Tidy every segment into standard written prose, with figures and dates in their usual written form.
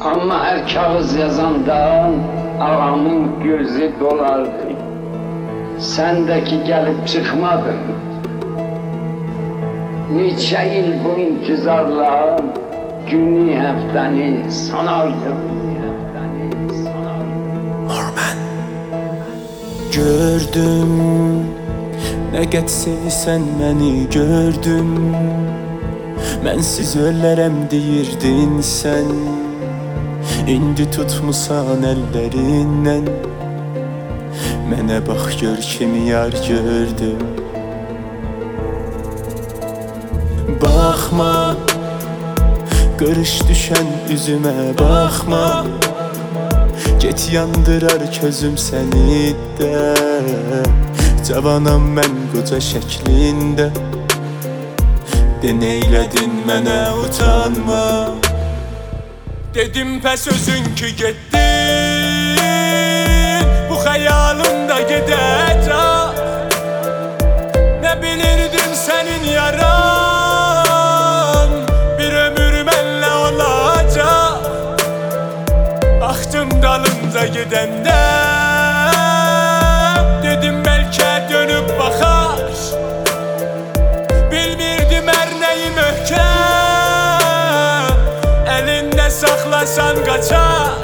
Ama her kağıt yazandan ağamın gözü dolardı. Sendeki gelip çıkmadın. Nice yıl bu intizarla günü hefteni sanardım. Norman. Gördüm, ne qət sevsən məni gördüm. Mənsiz öllərəm deyirdin sən. İndi tutmusan əllərindən. Mənə bax gör kimi yar gördüm. Baxma, qırış düşən üzümə baxma. Get yandırar közüm səni də. Cavanam mən qoca şəklində. De neylədin mənə utanma. Dedim pəs özün ki getdin. Bu xəyalımda gedəcək. Nə bilirdim sənin yaran bir ömür mənlə olacaq. Baxdım dalınca gedəndə. Dedim bəlkə dönüb baxar. Bilmirdim hər nəyi möhkəm. Əlində saxlasan qaçar.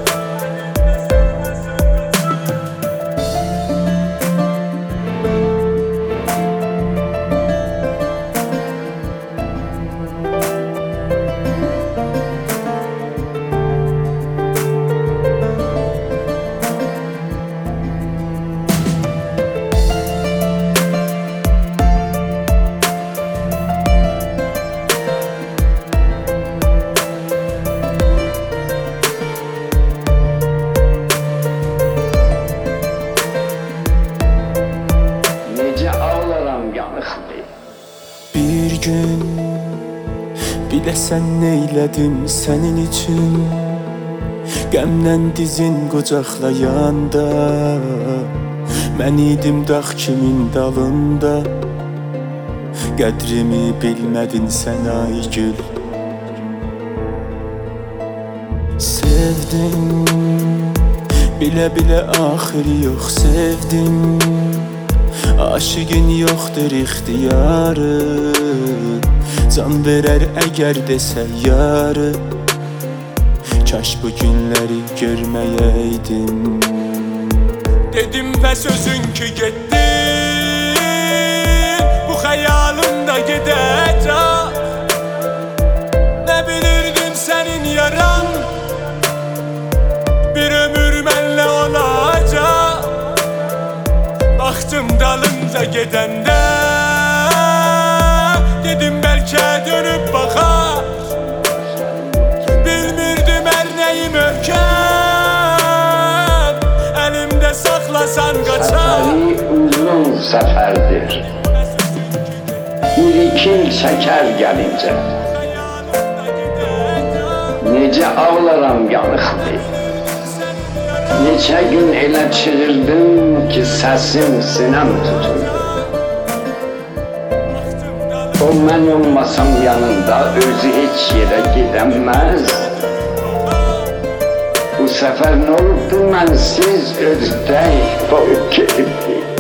Bir gün biləsən neylədim sənin üçün. Qəmdən dizin qucaqlayanda. Mən idim dağ kimin dalında. Qədrimi bilmədin sən ay gül. Sevdim, bilə-bilə axırı yox sevdim. Aşığın yoxdur ixtiyarı. Can verər əgər desə yarı. Kaş bu günləri görməyəydim. Dedim pəs özün ki getdin. Bu xəyalımda gedəcək. Nə bilirdim sənin yaran bir ömür mənlə olacaq. Baxdım dalınca gedəndə. Dedim bəlkə dönüb baxar. Bilmirdim hər nəyi möhkəm. Əlimdə saxlasan qaçar. Səfəri uzun səfərdir. Bir-iki il çəkər gəlincə. Necə ağlaram yanıqdır. Neçə gün elə çığırdım ki səsim sinəm tutuldu. O mən olmasam yanında özü heç yerə gedəməz. Bu səfər nə olubdu mənsiz ördək boyub gedibdi.